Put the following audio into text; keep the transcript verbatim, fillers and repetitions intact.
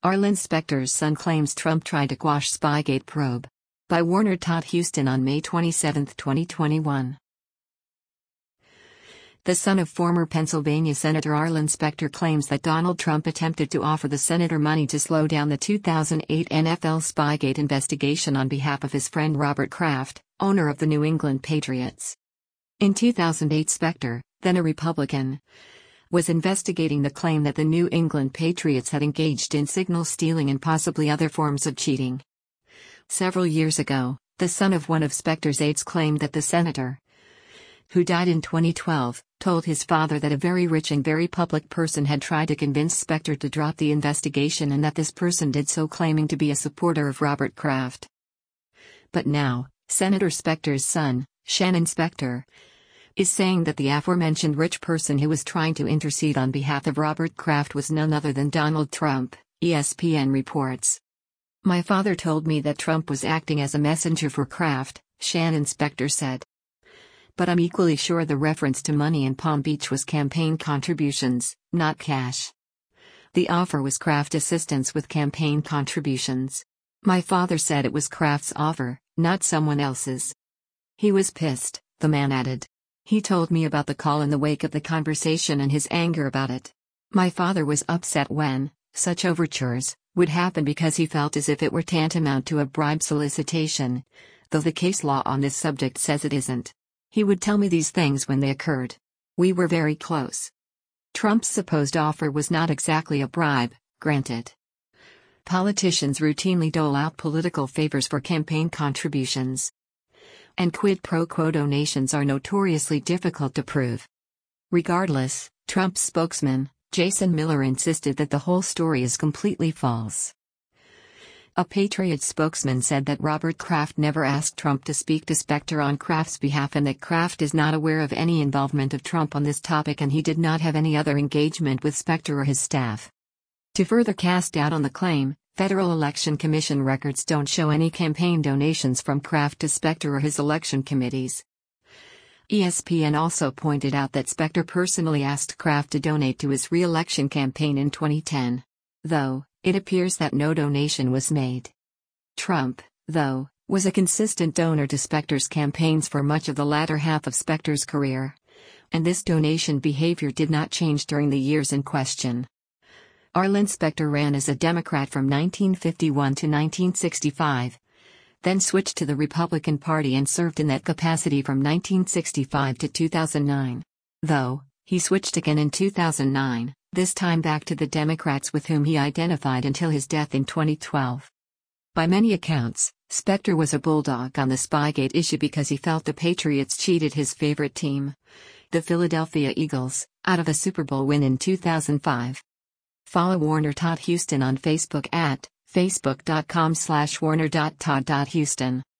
Arlen Specter's son claims Trump tried to quash Spygate probe. By Warner Todd Houston on May twenty-seventh, twenty twenty-one. The son of former Pennsylvania Senator Arlen Specter claims that Donald Trump attempted to offer the senator money to slow down the two thousand eight N F L Spygate investigation on behalf of his friend Robert Kraft, owner of the New England Patriots. In two thousand eight, Specter, then a Republican, was investigating the claim that the New England Patriots had engaged in signal stealing and possibly other forms of cheating. Several years ago, the son of one of Specter's aides claimed that the senator, who died in twenty twelve, told his father that a very rich and very public person had tried to convince Specter to drop the investigation and that this person did so claiming to be a supporter of Robert Kraft. But now, Senator Specter's son, Shannon Specter, is saying that the aforementioned rich person who was trying to intercede on behalf of Robert Kraft was none other than Donald Trump, E S P N reports. "My father told me that Trump was acting as a messenger for Kraft," Shannon Specter said. "But I'm equally sure the reference to money in Palm Beach was campaign contributions, not cash. The offer was Kraft assistance with campaign contributions. My father said it was Kraft's offer, not someone else's. He was pissed," the man added. "He told me about the call in the wake of the conversation and his anger about it. My father was upset when such overtures would happen because he felt as if it were tantamount to a bribe solicitation, though the case law on this subject says it isn't. He would tell me these things when they occurred. We were very close." Trump's supposed offer was not exactly a bribe, granted. Politicians routinely dole out political favors for campaign contributions. And quid pro quo donations are notoriously difficult to prove. Regardless, Trump's spokesman, Jason Miller, insisted that the whole story is completely false. A Patriots spokesman said that Robert Kraft never asked Trump to speak to Specter on Kraft's behalf and that Kraft is not aware of any involvement of Trump on this topic and he did not have any other engagement with Specter or his staff. To further cast doubt on the claim, Federal Election Commission records don't show any campaign donations from Kraft to Specter or his election committees. E S P N also pointed out that Specter personally asked Kraft to donate to his re-election campaign in twenty ten. Though, it appears that no donation was made. Trump, though, was a consistent donor to Specter's campaigns for much of the latter half of Specter's career. And this donation behavior did not change during the years in question. Arlen Specter ran as a Democrat from nineteen fifty-one to nineteen sixty-five, then switched to the Republican Party and served in that capacity from nineteen sixty-five to two thousand nine. Though, he switched again in two thousand nine, this time back to the Democrats with whom he identified until his death in twenty twelve. By many accounts, Specter was a bulldog on the Spygate issue because he felt the Patriots cheated his favorite team, the Philadelphia Eagles, out of a Super Bowl win in two thousand five. Follow Warner Todd Houston on Facebook at facebook dot com slash warner dot todd dot houston.